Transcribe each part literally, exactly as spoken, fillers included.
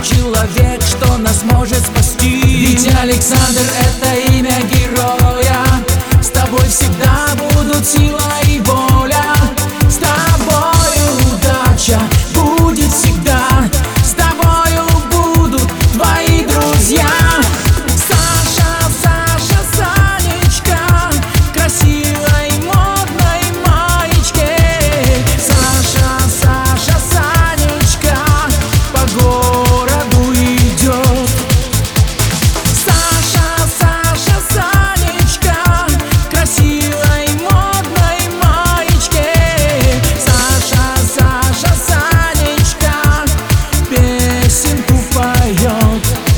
человек, что нас может спасти. Ведь Александр — это имя героя. С тобой всегда будут сила и воля. С тобою удача будет всегда. С тобою будут твои друзья. Саша, Саша, Санечка, красивой модной маечке. Саша, Саша, Санечка по городу идет. Саша, Саша, Санечка, красивой модной маечке. Саша, Саша, Санечка песенку поет.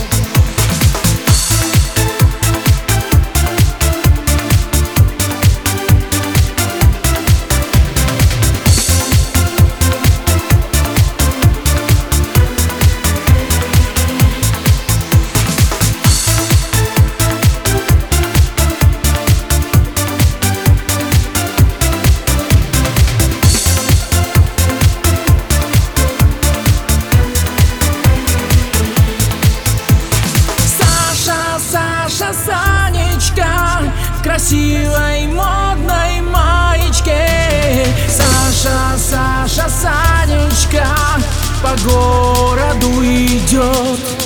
Саша, Санечка в красивой модной маечке. Саша, Саша, Санечка по городу идет.